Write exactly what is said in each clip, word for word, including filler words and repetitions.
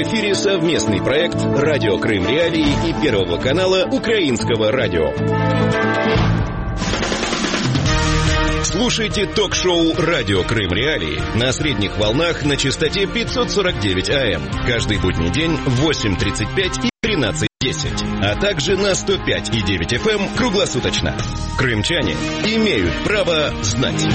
эфире совместный проект «Радио Крым Реалии» и Первого канала Украинского радио. Слушайте ток-шоу «Радио Крым Реалии» на средних волнах на частоте пятьсот сорок девять АМ каждый будний день в восемь тридцать пять и тринадцать десять, а также на сто пять и девять эф эм круглосуточно. Крымчане имеют право знать.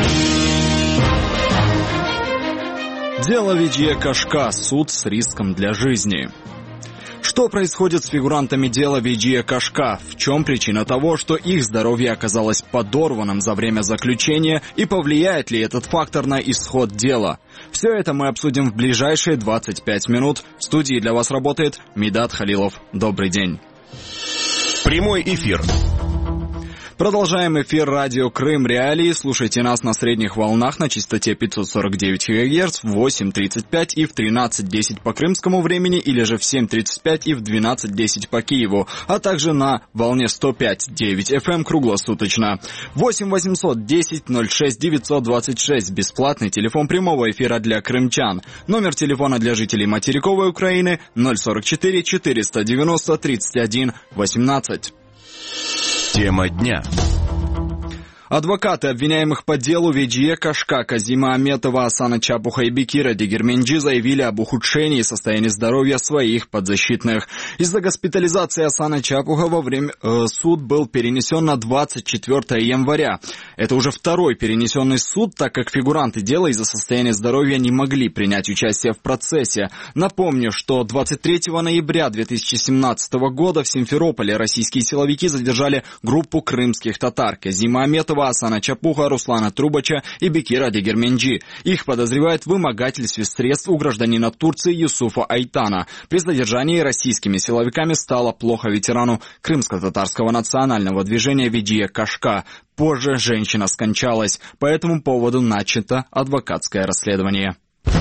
Дело Виджия Кашка. Суд с риском для жизни. Что происходит с фигурантами дела Виджия Кашка? В чем причина того, что их здоровье оказалось подорванным за время заключения, и повлияет ли этот фактор на исход дела? Все это мы обсудим в ближайшие двадцать пять минут. В студии для вас работает Медат Халилов. Добрый день. Прямой эфир. Продолжаем эфир радио Крым Реалии. Слушайте нас на средних волнах на частоте пятьсот сорок девять ГГц в восемь тридцать пять и в тринадцать десять по крымскому времени, или же в семь тридцать пять и в двенадцать десять по Киеву, а также на волне сто пять и девять эф эм круглосуточно. восемь восемьсот десять ноль шесть девятьсот двадцать шесть. Бесплатный телефон прямого эфира для крымчан. Номер телефона для жителей материковой Украины ноль сорок четыре четыреста девяносто тридцать один восемнадцать. Тема дня. Адвокаты обвиняемых по делу Виджия Кашка, Казима Аметова, Асана Чапуха и Бекира Дегерменджи заявили об ухудшении состояния здоровья своих подзащитных. Из-за госпитализации Асана Чапуха во время э, суд был перенесен на двадцать четвёртое января. Это уже второй перенесенный суд, так как фигуранты дела из-за состояния здоровья не могли принять участие в процессе. Напомню, что двадцать третьего ноября две тысячи семнадцатого года в Симферополе российские силовики задержали группу крымских татар Казима Аметова, Асана Чапуха, Руслана Трубача и Бекира Дегерменджи. Их подозревают в вымогательстве средств у гражданина Турции Юсуфа Айтана. При задержании российскими силовиками стало плохо ветерану крымско-татарского национального движения Виджия Кашка. Позже женщина скончалась. По этому поводу начато адвокатское расследование.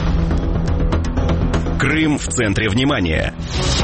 Крым в центре внимания.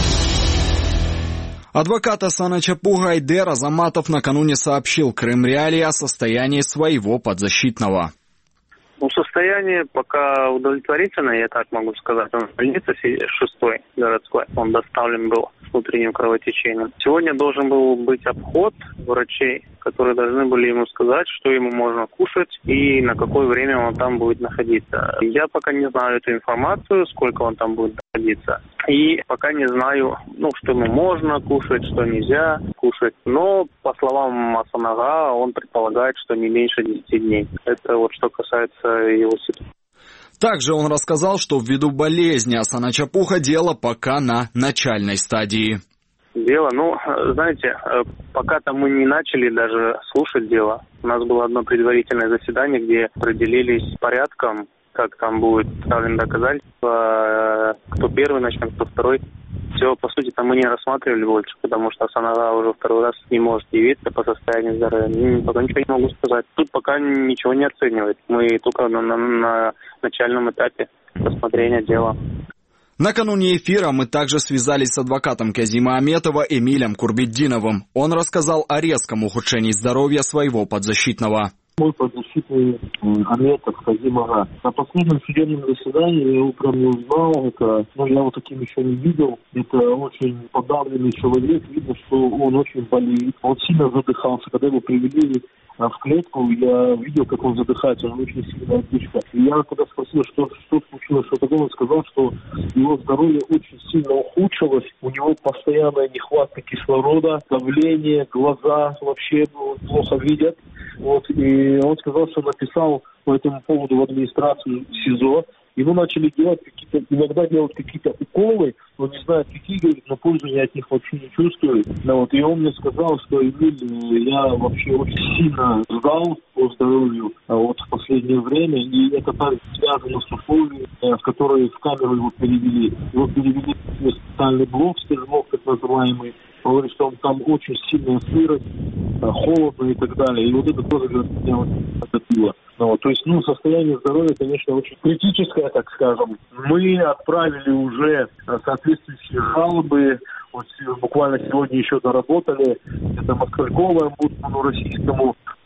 Адвокат Асана Чапуха Айдер Азаматов накануне сообщил Крым Реалии о состоянии своего подзащитного. Ну, состояние пока удовлетворительное, я так могу сказать. Он в больнице шестой городской, он доставлен был с внутренним кровотечением. Сегодня должен был быть обход врачей, которые должны были ему сказать, что ему можно кушать и на какое время он там будет находиться. Я пока не знаю эту информацию, сколько он там будет находиться. И пока не знаю, ну, что ему можно кушать, что нельзя кушать. Но, по словам Асанага, он предполагает, что не меньше десяти дней. Это вот что касается его ситуации. Также он рассказал, что ввиду болезни Асана Чапуха дело пока на начальной стадии. Дело, ну, знаете, пока-то мы не начали даже слушать дело. У нас было одно предварительное заседание, где определились порядком, как там будет представлено доказательства, кто первый начнет, кто второй. Все, по сути, там мы не рассматривали больше, потому что Асанага уже второй раз не может явиться по состоянию здоровья. Пока ничего не могу сказать. Тут пока ничего не оценивает. Мы только на, на, на начальном этапе рассмотрения дела. Накануне эфира мы также связались с адвокатом Казима Аметова Эмилем Курбетдиновым. Он рассказал о резком ухудшении здоровья своего подзащитного. Мой подзащитный Аметов Казим Ага. На последнем судебном заседании я его прям не узнал. Это, ну, я его таким еще не видел. Это очень подавленный человек. Видно, что он очень болеет. Он сильно задыхался. Когда его привели в клетку, я видел, как он задыхается. Он очень сильно отдышка. И я когда спросил, что, что случилось, что такое, он сказал, что его здоровье очень сильно ухудшилось. У него постоянная нехватка кислорода, давление, глаза вообще плохо видят. Вот, и он сказал, что написал по этому поводу в администрацию СИЗО. Ему начали делать какие-то, иногда делать какие-то уколы, он не знает какие, говорит, но пользу я от них вообще не чувствую. Да, вот, и он мне сказал, что Эмиль, я вообще очень сильно сдал по здоровью а вот в последнее время, и это так связано с условиями, в которые в камеру его перевели. Его перевели в специальный блок, стержнов, так называемый. Он говорит, что он там очень сильная сырость, холодно и так далее. И вот это тоже, говорит, меня вот отопило. Ну, вот, то есть, ну, состояние здоровья, конечно, очень критическое, так скажем. Мы отправили уже соответствующие жалобы. Вот буквально сегодня еще доработали. Это Москалькову омбудсману российскому,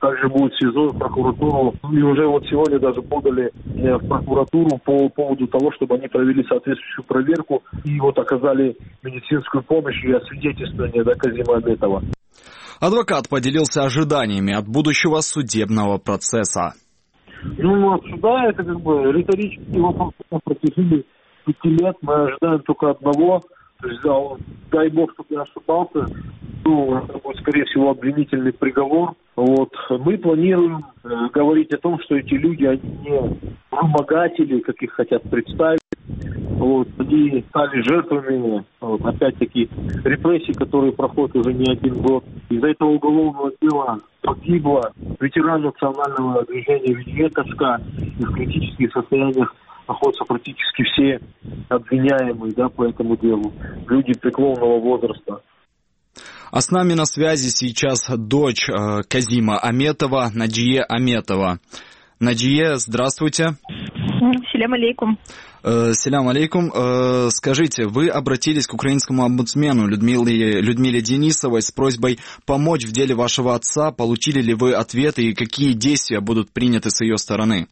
также будет СИЗО и прокуратуру. И уже вот сегодня даже подали в прокуратуру по поводу того, чтобы они провели соответствующую проверку и вот оказали медицинскую помощь и освидетельствование, да, Казима Аметова. Адвокат поделился ожиданиями от будущего судебного процесса. Ну, от суда это как бы риторический вопрос. На протяжении пяти лет мы ожидаем только одного. То есть, да, он, дай бог, чтобы я ошибался, ну, это будет, скорее всего, обвинительный приговор. Вот. Мы планируем э, говорить о том, что эти люди, они не вымогатели, как их хотят представить. Вот. Они стали жертвами, вот, опять-таки, репрессий, которые проходят уже не один год. Из-за этого уголовного дела погибло ветеран национального движения Ведье Кашка, и в критических состояниях находятся практически все обвиняемые, да, по этому делу. Люди преклонного возраста. А с нами на связи сейчас дочь э, Казима Аметова, Наджие Аметова. Наджие, здравствуйте. Селям алейкум. Э, селям алейкум. Э, скажите, вы обратились к украинскому омбудсмену Людмиле, Людмиле Денисовой с просьбой помочь в деле вашего отца. Получили ли вы ответы и какие действия будут приняты с ее стороны?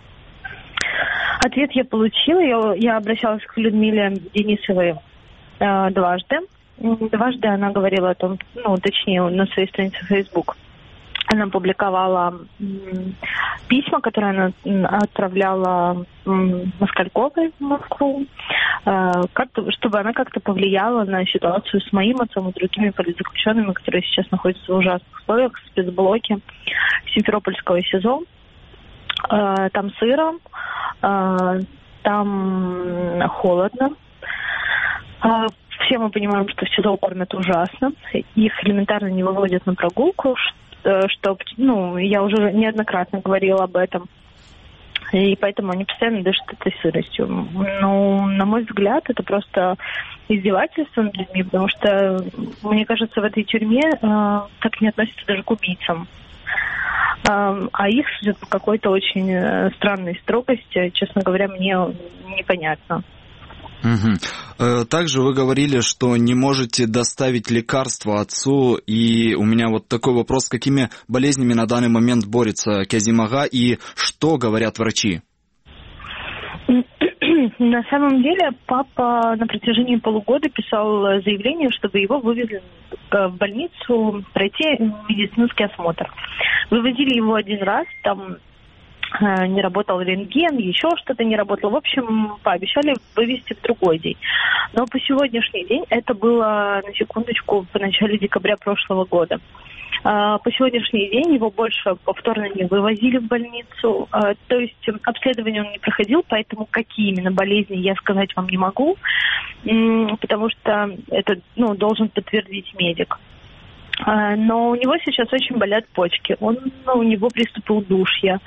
Ответ я получила. Я, я обращалась к Людмиле Денисовой э, дважды. Дважды она говорила о том, ну, точнее, на своей странице в Facebook. Она публиковала м, письма, которые она отправляла м, Москальковой в Москву, э, как-то, чтобы она как-то повлияла на ситуацию с моим отцом и другими политзаключенными, которые сейчас находятся в ужасных условиях в спецблоке Симферопольского СИЗО. Э, там сыро, э, там холодно. Э, все мы понимаем, что в СИЗО кормят ужасно. Их элементарно не выводят на прогулку, что, ну, я уже неоднократно говорила об этом. И поэтому они постоянно дышат этой сыростью. Но, на мой взгляд, это просто издевательство над людьми, потому что, мне кажется, в этой тюрьме э, так не относятся даже к убийцам. Э, а их судят по какой-то очень э, странной строгости, честно говоря, мне непонятно. Угу. Также вы говорили, что не можете доставить лекарства отцу, и у меня вот такой вопрос, с какими болезнями на данный момент борется Казим ага, и что говорят врачи? На самом деле папа на протяжении полугода писал заявление, чтобы его вывезли в больницу пройти медицинский осмотр. Вывозили его один раз, там не работал рентген, еще что-то не работало. В общем, пообещали вывезти в другой день. Но по сегодняшний день, это было, на секундочку, в начале декабря прошлого года. По сегодняшний день его больше повторно не вывозили в больницу. То есть обследование он не проходил, поэтому какие именно болезни я сказать вам не могу, потому что это, ну, должен подтвердить медик. Но у него сейчас очень болят почки. Он, ну, у него приступы удушья.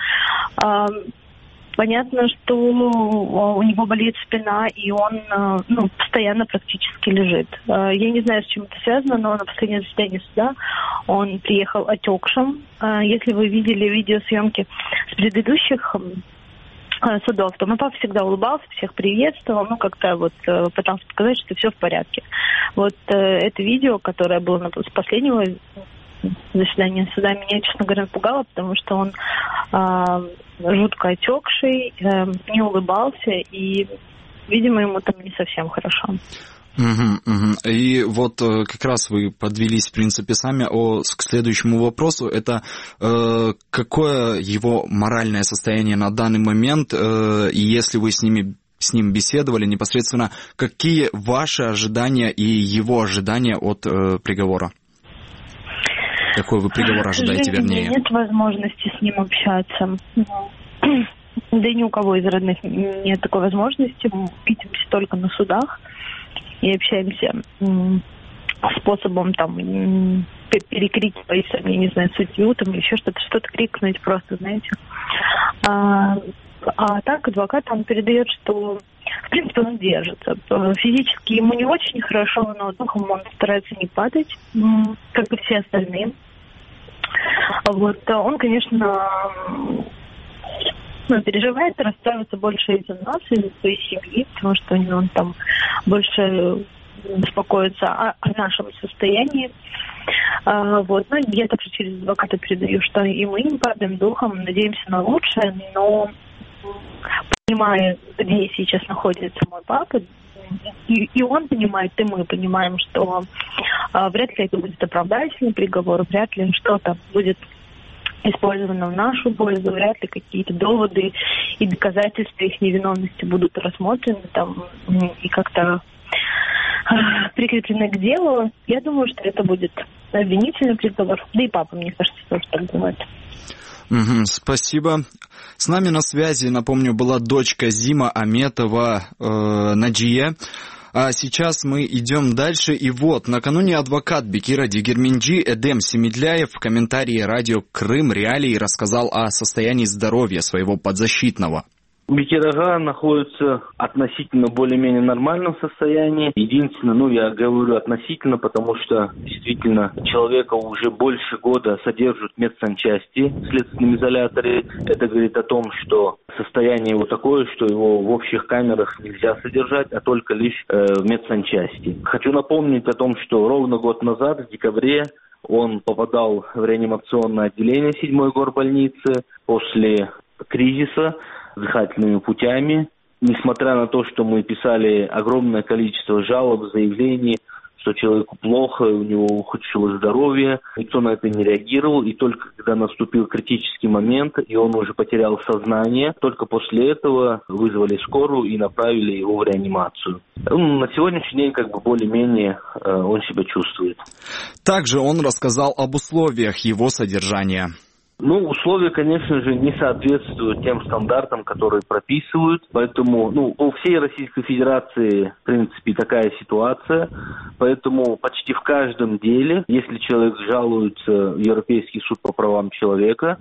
Понятно, что у него болит спина, и он, ну, постоянно практически лежит. Я не знаю, с чем это связано, но на последнее заседание суда он приехал отекшим. Если вы видели видеосъемки с предыдущих судов, то мой папа всегда улыбался, всех приветствовал, ну, как-то вот пытался показать, что все в порядке. Вот э, это видео, которое было на, с последнего заседания суда, меня, честно говоря, напугало, потому что он э, жутко отекший, э, не улыбался, и, видимо, ему там не совсем хорошо. Угу, угу. И вот как раз вы подвелись, в принципе, сами о, к следующему вопросу. Это э, какое его моральное состояние на данный момент, э, и если вы с ними с ним беседовали непосредственно, какие ваши ожидания и его ожидания от э, приговора? Какой вы приговор ожидаете, вернее? Нет возможности с ним общаться. Да и ни у кого из родных нет такой возможности. Мы видимся только на судах и общаемся способом там перекрикивать, я не знаю, судью там или еще что-то, что-то крикнуть просто, знаете. А, а так адвокат он передает, что в принципе он держится. Физически ему не очень хорошо, но духом он старается не падать, как и все остальные. Вот он, конечно, ну, переживает, расстраивается больше из-за нас, из-за своей семьи, потому что он там больше беспокоится о, о нашем состоянии. А, вот. Ну, я также через адвоката передаю, что и мы не падаем духом, надеемся на лучшее, но понимая, где сейчас находится мой папа, и, и он понимает, и мы понимаем, что а, вряд ли это будет оправдательный приговор, вряд ли что-то будет использовано в нашу пользу, вряд ли какие-то доводы и доказательства их невиновности будут рассмотрены там и как-то а, прикреплены к делу. Я думаю, что это будет обвинительный приговор. Да и папа, мне кажется, тоже так думает. Угу, спасибо. С нами на связи, напомню, была дочка Зима Аметова, э, Наджия. А сейчас мы идем дальше. И вот, накануне адвокат Бекира Дегерменджи Эдем Семедляев в комментарии радио «Крым Реалии» рассказал о состоянии здоровья своего подзащитного. Бекир Ага находится относительно более-менее нормальном состоянии. Единственное, ну я говорю относительно, потому что действительно человека уже больше года содержат в медсанчасти в следственном изоляторе. Это говорит о том, что состояние его такое, что его в общих камерах нельзя содержать, а только лишь э, в медсанчасти. Хочу напомнить о том, что ровно год назад, в декабре, он попадал в реанимационное отделение седьмой горбольницы после кризиса с дыхательными путями. Несмотря на то, что мы писали огромное количество жалоб, заявлений, что человеку плохо, у него ухудшилось здоровье, никто на это не реагировал. И только когда наступил критический момент, и он уже потерял сознание, только после этого вызвали скорую и направили его в реанимацию. Ну, на сегодняшний день как бы более-менее э, он себя чувствует. Также он рассказал об условиях его содержания. Ну, условия, конечно же, не соответствуют тем стандартам, которые прописывают. Поэтому, ну, у всей Российской Федерации, в принципе, такая ситуация. Поэтому почти в каждом деле, если человек жалуется в Европейский суд по правам человека,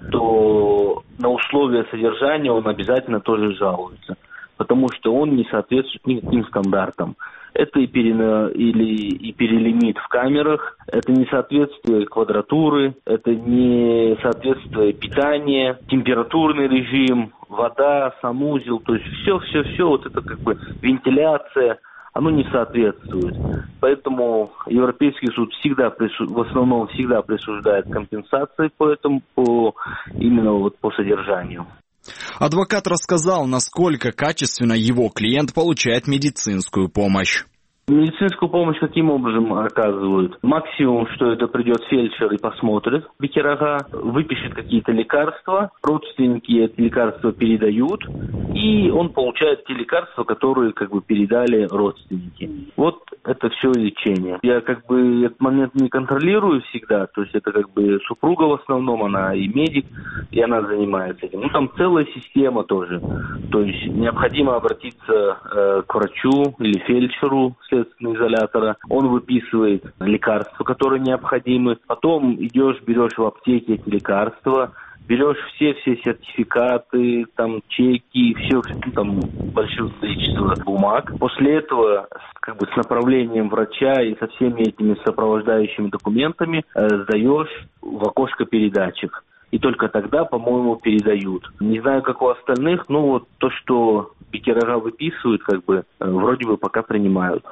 то на условия содержания он обязательно тоже жалуется. Потому что он не соответствует никаким стандартам. Это и, пере, или, и перелимит в камерах, это несоответствие квадратуры, это несоответствие питания, температурный режим, вода, санузел, то есть все-все-все, вот это как бы вентиляция, оно не соответствует. Поэтому Европейский суд всегда, в основном всегда присуждает компенсации по этому, по, именно вот по содержанию. Адвокат рассказал, насколько качественно его клиент получает медицинскую помощь. Медицинскую помощь каким образом оказывают? Максимум, что это придет фельдшер и посмотрит Бекир Ага, выпишет какие-то лекарства, родственники эти лекарства передают, и он получает те лекарства, которые как бы передали родственники. Вот это все лечение. Я как бы этот момент не контролирую всегда, то есть это как бы супруга в основном, она и медик, и она занимается этим. Ну там целая система тоже. То есть необходимо обратиться э, к врачу или фельдшеру следственного изолятора. Он выписывает лекарства, которые необходимы. Потом идешь, берешь в аптеке эти лекарства, берешь все-все сертификаты, там, чеки, все, там, большое количество бумаг. После этого, как бы, с направлением врача и со всеми этими сопровождающими документами э, сдаешь в окошко передатчик. И только тогда, по-моему, передают. Не знаю, как у остальных, но вот то, что Бекир Ага выписывают, как бы, э, вроде бы пока принимают.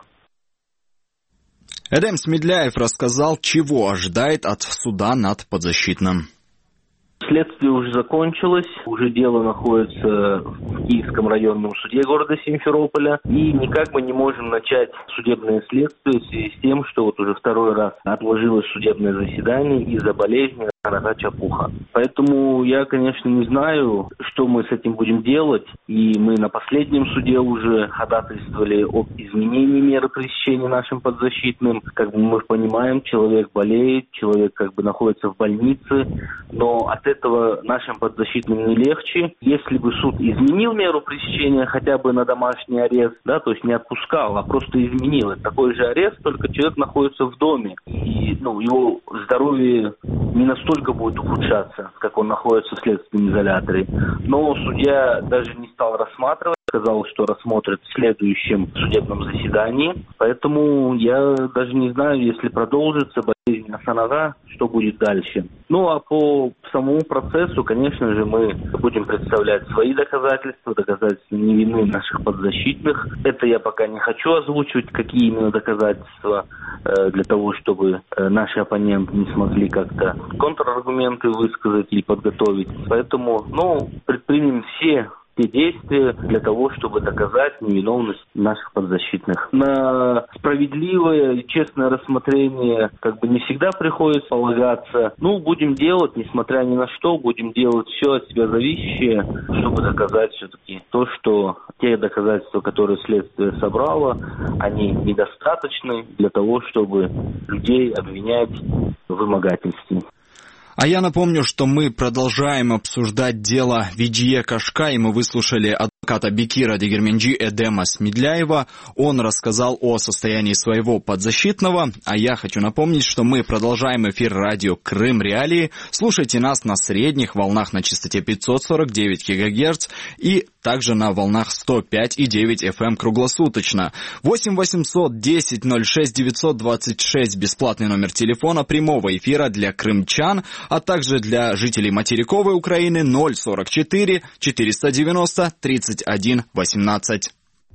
Эдем Семедляев рассказал, чего ожидает от суда над подзащитным. Следствие уже закончилось, уже дело находится в Киевском районном суде города Симферополя, и никак мы не можем начать судебное следствие в связи с тем, что вот уже второй раз отложилось судебное заседание из-за болезни Ага Чапуха. Поэтому я, конечно, не знаю, что мы с этим будем делать, и мы на последнем суде уже ходатайствовали об изменении меры пресечения нашим подзащитным. Как бы мы понимаем, человек болеет, человек как бы находится в больнице, но от этого нашим подзащитным не легче. Если бы суд изменил меру пресечения хотя бы на домашний арест, да, то есть не отпускал, а просто изменил. Это такой же арест, только человек находится в доме, и ну, его здоровье не настолько будет ухудшаться, как он находится в следственном изоляторе. Но судья даже не стал рассматривать сказал, что рассмотрит в следующем судебном заседании. Поэтому я даже не знаю, если продолжится болезнь Асанага, что будет дальше. Ну а по самому процессу, конечно же, мы будем представлять свои доказательства, доказательства невины наших подзащитных. Это я пока не хочу озвучивать, какие именно доказательства, э, для того, чтобы э, наши оппоненты не смогли как-то контраргументы высказать или подготовить. Поэтому, ну, предпримем все те действия для того, чтобы доказать невиновность наших подзащитных. На справедливое и честное рассмотрение как бы не всегда приходится полагаться. Ну, будем делать, несмотря ни на что, будем делать все от себя зависящее, чтобы доказать все-таки то, что те доказательства, которые следствие собрало, они недостаточны для того, чтобы людей обвинять в вымогательстве. А я напомню, что мы продолжаем обсуждать дело Виджие Кашка, и мы выслушали адвоката Бекира Дегерменджи Эдема Смедляева. Он рассказал о состоянии своего подзащитного, а я хочу напомнить, что мы продолжаем эфир радио Крым Реалии. Слушайте нас на средних волнах на частоте пятьсот сорок девять килогерц и также на волнах сто пять и девять эф эм круглосуточно. восемь восемьсот десять ноль шесть девятьсот двадцать шесть бесплатный номер телефона прямого эфира для крымчан, а также для жителей материковой Украины ноль сорок четыре четыреста девяносто тридцать один восемнадцать.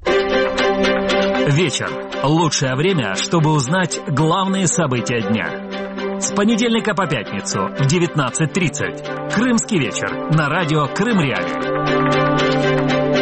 Вечер. Лучшее время, чтобы узнать главные события дня. С понедельника по пятницу в девятнадцать тридцать. Крымский вечер на радио Крым Реалии.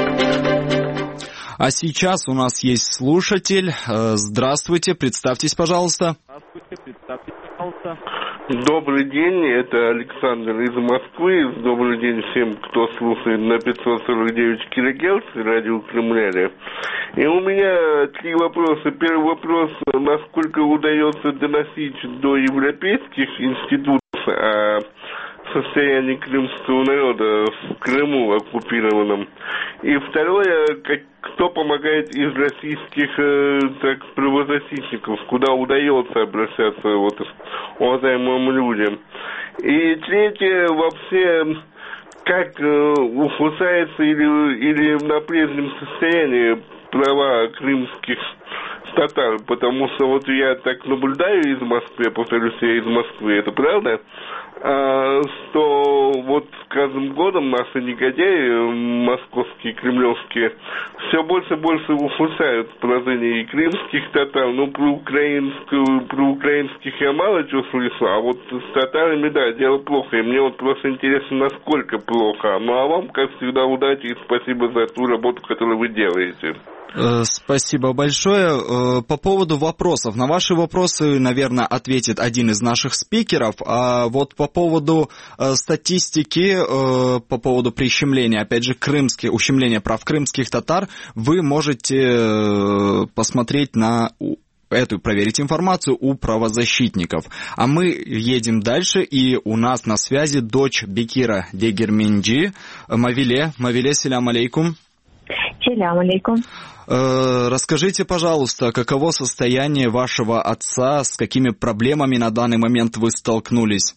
А сейчас у нас есть слушатель. Здравствуйте, представьтесь, пожалуйста. Здравствуйте, представьтесь, пожалуйста. Добрый день, это Александр из Москвы. Добрый день всем, кто слушает на пятьсот сорок девять килогерц радио Крым Реалии. И у меня три вопроса. Первый вопрос: насколько удается доносить до европейских институтов о состоянии крымского народа в Крыму оккупированном? И второе, как, кто помогает из российских э, так, правозащитников, куда удается обращаться вот уважаемым людям? И третье, вообще, как э, ухудшается или, или на прежнем состоянии права крымских татар, потому что вот я так наблюдаю из Москвы, повторюсь, я из Москвы, это правда, а, что вот с каждым годом наши негодяи, московские, кремлевские, все больше и больше ухудшают положение и крымских татар. Ну, про украинскую, про украинских я мало чего слышу, а вот с татарами, да, дело плохо, и мне вот просто интересно, насколько плохо. Ну, а вам, как всегда, удачи и спасибо за ту работу, которую вы делаете. Спасибо большое. По поводу вопросов. На ваши вопросы, наверное, ответит один из наших спикеров. А вот по поводу статистики, по поводу прищемления, опять же, крымских, ущемления прав крымских татар, вы можете посмотреть на эту, проверить информацию у правозащитников. А мы едем дальше, и у нас на связи дочь Бекира Дегерменджи, Мавиле. Мавиле, селям алейкум. Селям алейкум. Расскажите, пожалуйста, каково состояние вашего отца, с какими проблемами на данный момент вы столкнулись?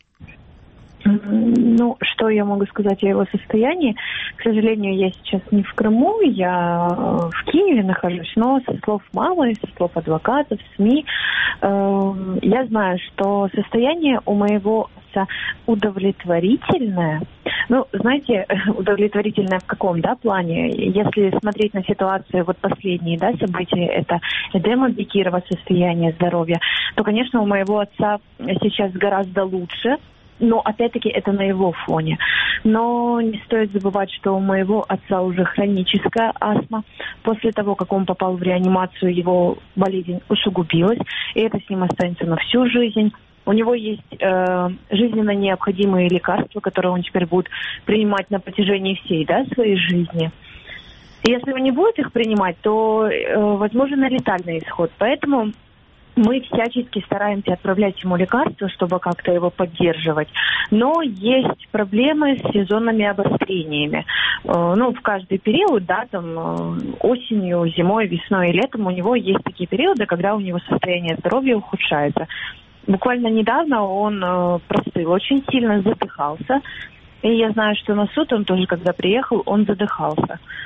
Ну, что я могу сказать о его состоянии? К сожалению, я сейчас не в Крыму, я в Киеве нахожусь, но со слов мамы, со слов адвокатов, СМИ, э, я знаю, что состояние у моего отца удовлетворительное. Ну, знаете, удовлетворительное в каком, да, плане? Если смотреть на ситуацию, вот последние, да, события, это Эдема Бекирова, состояние здоровья, то, конечно, у моего отца сейчас гораздо лучше. Но, опять-таки, это на его фоне. Но не стоит забывать, что у моего отца уже хроническая астма. После того, как он попал в реанимацию, его болезнь усугубилась. И это с ним останется на всю жизнь. У него есть э, жизненно необходимые лекарства, которые он теперь будет принимать на протяжении всей, да, своей жизни. И если он не будет их принимать, то э, возможен летальный исход. Поэтому мы всячески стараемся отправлять ему лекарства, чтобы как-то его поддерживать. Но есть проблемы с сезонными обострениями. Ну, в каждый период, да, там, осенью, зимой, весной и летом у него есть такие периоды, когда у него состояние здоровья ухудшается. Буквально недавно он простыл, очень сильно задыхался. И я знаю, что на суд он тоже, когда приехал, он задыхался.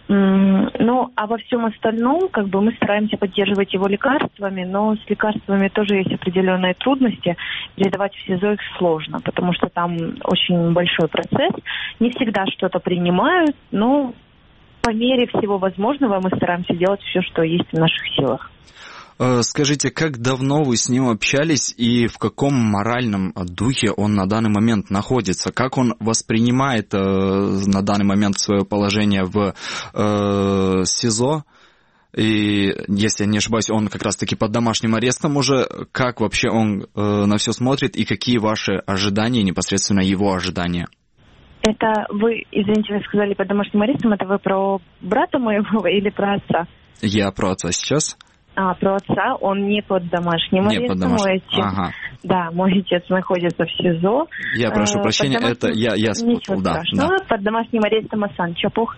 Ну, а во всем остальном, как бы мы стараемся поддерживать его лекарствами, но с лекарствами тоже есть определенные трудности. Передавать в СИЗО их сложно, потому что там очень большой процесс. Не всегда что-то принимают, но по мере всего возможного мы стараемся делать все, что есть в наших силах. Скажите, как давно вы с ним общались и в каком моральном духе он на данный момент находится? Как он воспринимает э, на данный момент свое положение в э, СИЗО? И, если я не ошибаюсь, он как раз-таки под домашним арестом уже. Как вообще он э, на все смотрит и какие ваши ожидания, непосредственно его ожидания? Это вы, извините, вы сказали под домашним арестом, это вы про брата моего или про отца? Я про отца сейчас. А, про отца, он не под домашним не арестом. Под домашним. Мой отец, ага. Да, мой отец находится в СИЗО. Я прошу прощения, домашним... это я, я спутал. Ничего да, страшного, да. Под домашним арестом Асан Чапух.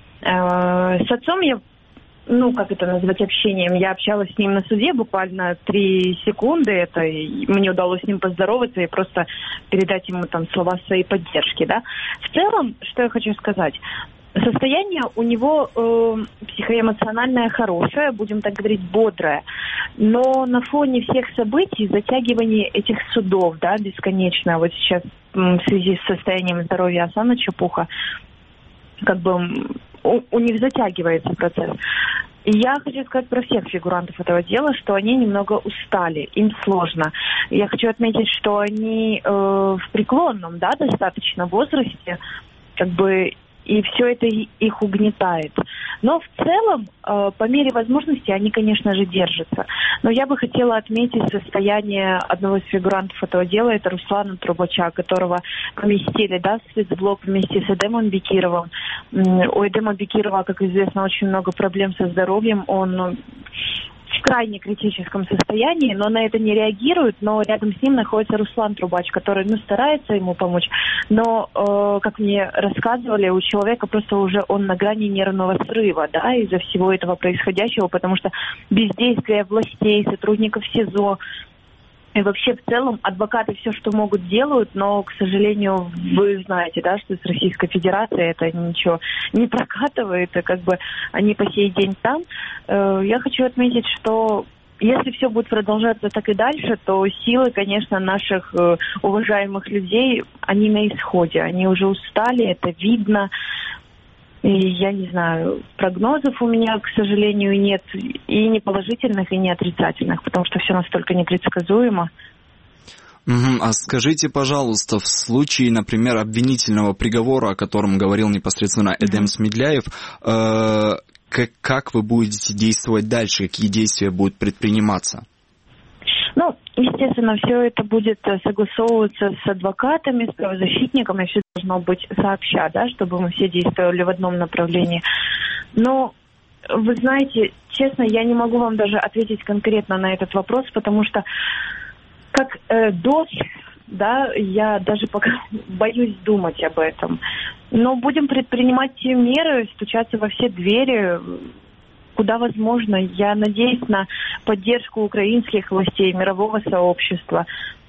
С отцом я, ну, как это назвать общением, я общалась с ним на суде буквально три секунды, это и мне удалось с ним поздороваться и просто передать ему там слова своей поддержки, да. В целом, что я хочу сказать... Состояние у него э, психоэмоциональное хорошее, будем так говорить, бодрое. Но на фоне всех событий, затягивания этих судов, да, бесконечно, вот сейчас в связи с состоянием здоровья Асана Чапуха, как бы у, у них затягивается процесс. И я хочу сказать про всех фигурантов этого дела, что они немного устали, им сложно. Я хочу отметить, что они э, в преклонном, да, достаточно возрасте, как бы, и все это их угнетает. Но в целом, э, по мере возможности, они, конечно же, держатся. Но я бы хотела отметить состояние одного из фигурантов этого дела, это Руслана Трубача, которого поместили, да, в спецблок вместе с Эдемом Бекировым. У Эдема Бекирова, как известно, очень много проблем со здоровьем. Он в крайне критическом состоянии, но на это не реагирует, но рядом с ним находится Руслан Трубач, который, ну, старается ему помочь, но, э, как мне рассказывали, у человека просто уже он на грани нервного срыва, да, из-за всего этого происходящего, потому что бездействие властей, сотрудников СИЗО, и вообще, в целом, адвокаты все, что могут, делают, но, к сожалению, вы знаете, да, что с Российской Федерацией это ничего не прокатывает, и как бы они по сей день там. Я хочу отметить, что если все будет продолжаться так и дальше, то силы, конечно, наших уважаемых людей, они на исходе, они уже устали, это видно. И я не знаю, прогнозов у меня, к сожалению, нет, и не положительных, и не отрицательных, потому что все настолько непредсказуемо. Угу. А скажите, пожалуйста, в случае, например, обвинительного приговора, о котором говорил непосредственно Эдем Смедляев, э, как, как вы будете действовать дальше, какие действия будут предприниматься? Ну, естественно, все это будет согласовываться с адвокатами, с правозащитниками, все должно быть сообща, да, чтобы мы все действовали в одном направлении. Но, вы знаете, честно, я не могу вам даже ответить конкретно на этот вопрос, потому что как э, дочь, да, я даже пока боюсь думать об этом. Но будем предпринимать те меры, стучаться во все двери, куда возможно. Я надеюсь на поддержку украинских властей, мирового сообщества.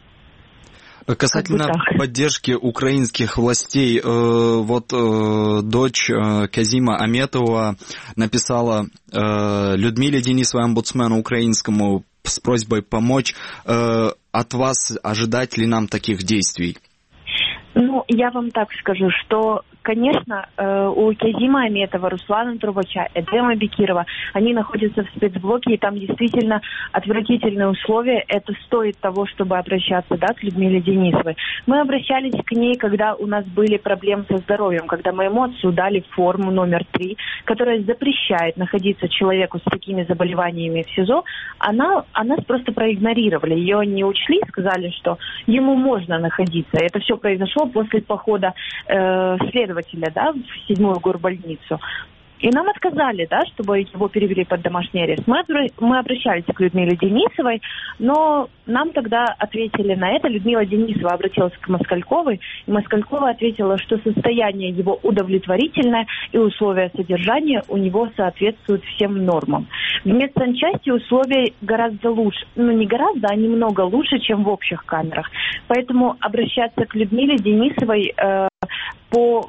Касательно поддержки украинских властей, э, вот э, дочь э, Казима Аметова написала э, Людмиле Денисовой, омбудсмену украинскому, с просьбой помочь. Э, от вас ожидать ли нам таких действий? Ну, я вам так скажу, что, конечно, у Казима Аметова, Руслана Трубача, Эдема Бекирова, они находятся в спецблоке, и там действительно отвратительные условия. Это стоит того, чтобы обращаться, да, к Людмиле Денисовой. Мы обращались к ней, когда у нас были проблемы со здоровьем, когда моему отцу дали форму номер три, которая запрещает находиться человеку с такими заболеваниями в СИЗО. Она, она нас просто проигнорировали, ее не учли, сказали, что ему можно находиться. Это все произошло после похода э, следователя, да, в седьмую горбольницу. И нам отказали, да, чтобы его перевели под домашний арест. Мы, мы обращались к Людмиле Денисовой, но нам тогда ответили на это. Людмила Денисова обратилась к Москальковой, и Москалькова ответила, что состояние его удовлетворительное, и условия содержания у него соответствуют всем нормам. В медсанчасти условия гораздо лучше, ну не гораздо, а немного лучше, чем в общих камерах. Поэтому обращаться к Людмиле Денисовой э, по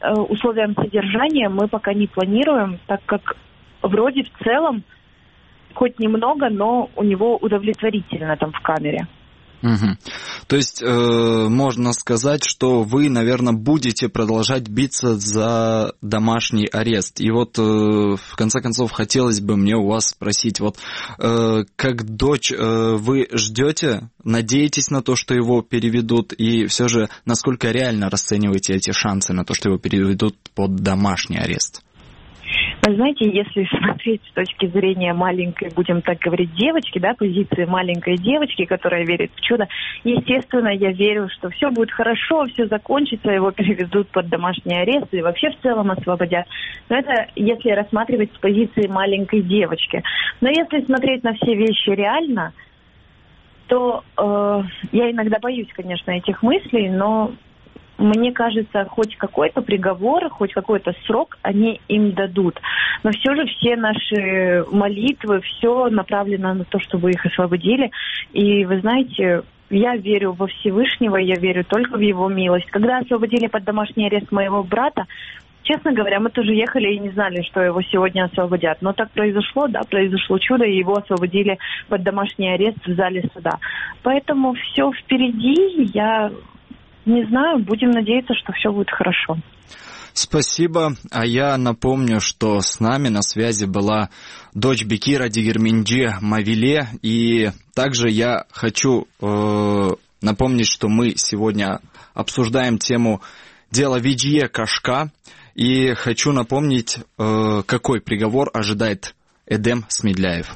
условиям содержания мы пока не планируем, так как вроде в целом хоть немного, но у него удовлетворительно там в камере. Угу. То есть э, можно сказать, что вы, наверное, будете продолжать биться за домашний арест. И вот э, в конце концов хотелось бы мне у вас спросить, вот э, как дочь э, вы ждете, надеетесь на то, что его переведут, и все же насколько реально расцениваете эти шансы на то, что его переведут под домашний арест? Вы знаете, если смотреть с точки зрения маленькой, будем так говорить, девочки, да, позиции маленькой девочки, которая верит в чудо, естественно, я верю, что все будет хорошо, все закончится, его переведут под домашний арест и вообще в целом освободят. Но это если рассматривать с позиции маленькой девочки. Но если смотреть на все вещи реально, то э, я иногда боюсь, конечно, этих мыслей, но мне кажется, хоть какой-то приговор, хоть какой-то срок они им дадут. Но все же все наши молитвы, все направлено на то, чтобы их освободили. И вы знаете, я верю во Всевышнего, я верю только в Его милость. Когда освободили под домашний арест моего брата, честно говоря, мы тоже ехали и не знали, что его сегодня освободят. Но так произошло, да, произошло чудо, и его освободили под домашний арест в зале суда. Поэтому все впереди, я... Не знаю, будем надеяться, что все будет хорошо. Спасибо. А я напомню, что с нами на связи была дочь Бекира Дигирменджи Мавиле. И также я хочу э, напомнить, что мы сегодня обсуждаем тему дела Виджье Кашка. И хочу напомнить, э, какой приговор ожидает Эдем Смедляев.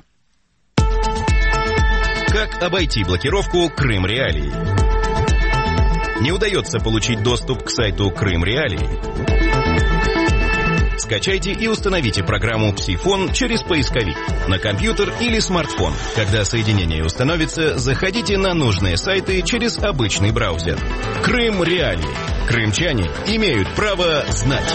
Как обойти блокировку Крым Реалии? Не удается получить доступ к сайту Крым Реалии? Скачайте и установите программу Псифон через поисковик на компьютер или смартфон. Когда соединение установится, заходите на нужные сайты через обычный браузер. Крым Реалии. Крымчане имеют право знать.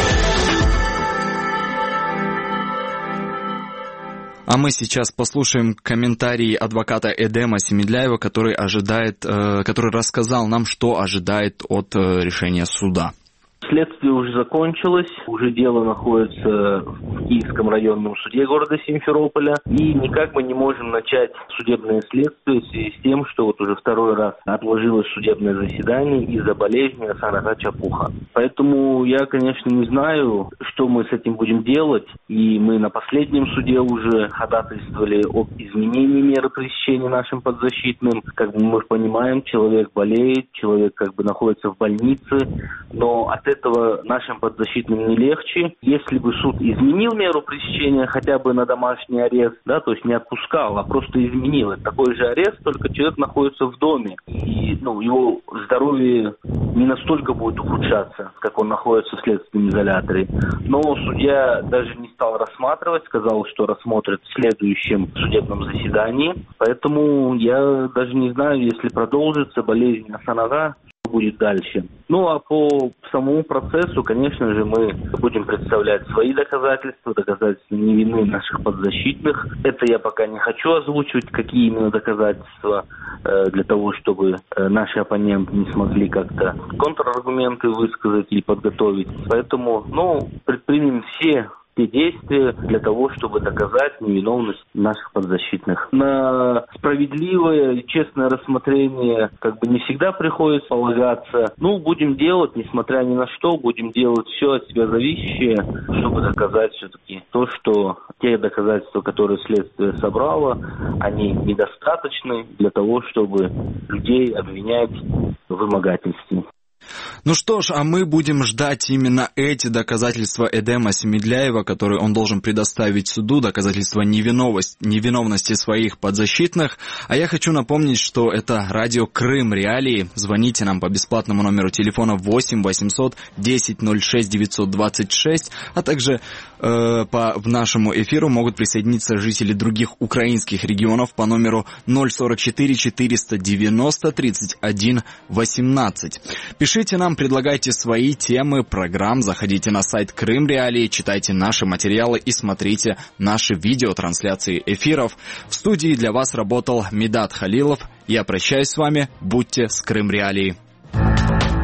А мы сейчас послушаем комментарии адвоката Эдема Смедляева, который ожидает, э, который рассказал нам, что ожидает от э, решения суда. Следствие уже закончилось, уже дело находится в Киевском районном суде города Симферополя, и никак мы не можем начать судебное следствие в связи с тем, что вот уже второй раз отложилось судебное заседание из-за болезни Асана Чапуха. Поэтому я, конечно, не знаю, что мы с этим будем делать, и мы на последнем суде уже ходатайствовали об изменении меры пресечения нашим подзащитным. Как бы мы понимаем, человек болеет, человек как бы находится в больнице, но от этого нашим подзащитным не легче. Если бы суд изменил меру пресечения хотя бы на домашний арест, да, то есть не отпускал, а просто изменил. Это такой же арест, только человек находится в доме. И ну, его здоровье не настолько будет ухудшаться, как он находится в следственном изоляторе. Но судья даже не стал рассматривать, сказал, что рассмотрит в следующем судебном заседании. Поэтому я даже не знаю, если продолжится болезнь Асанага, будет дальше. Ну, а по самому процессу, конечно же, мы будем представлять свои доказательства, доказательства невины наших подзащитных. Это я пока не хочу озвучивать, какие именно доказательства, э, для того, чтобы э, наши оппоненты не смогли как-то контраргументы высказать или подготовить. Поэтому, ну, предпримем все те действия для того, чтобы доказать невиновность наших подзащитных. На справедливое и честное рассмотрение как бы не всегда приходится полагаться. Ну, будем делать, несмотря ни на что, будем делать все от себя зависящее, чтобы доказать все-таки то, что те доказательства, которые следствие собрало, они недостаточны для того, чтобы людей обвинять в вымогательстве. Ну что ж, а мы будем ждать именно эти доказательства Эдема Смедляева, которые он должен предоставить суду, доказательства невиновности, невиновности своих подзащитных. А я хочу напомнить, что это радио Крым Реалии. Звоните нам по бесплатному номеру телефона восемь восемьсот десять ноль шесть девятьсот двадцать шесть, а также э, по в нашему эфиру могут присоединиться жители других украинских регионов по номеру ноль сорок четыре четыреста девяносто тридцать один восемнадцать. Пишите нам, предлагайте свои темы программ, заходите на сайт Крым Реалии, читайте наши материалы и смотрите наши видеотрансляции эфиров. В студии для вас работал Медат Халилов. Я прощаюсь с вами. Будьте с Крым Реалией.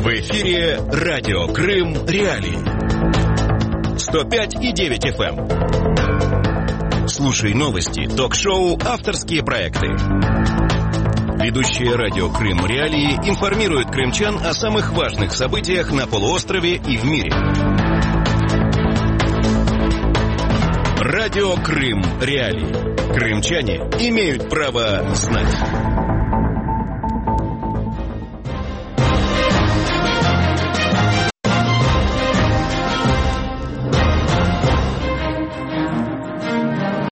В эфире радио Крым Реалии. сто пять и девять эф эм. Слушай новости, ток-шоу, авторские проекты. Ведущие радио Крым Реалии информируют крымчан о самых важных событиях на полуострове и в мире. Радио Крым Реалии. Крымчане имеют право знать.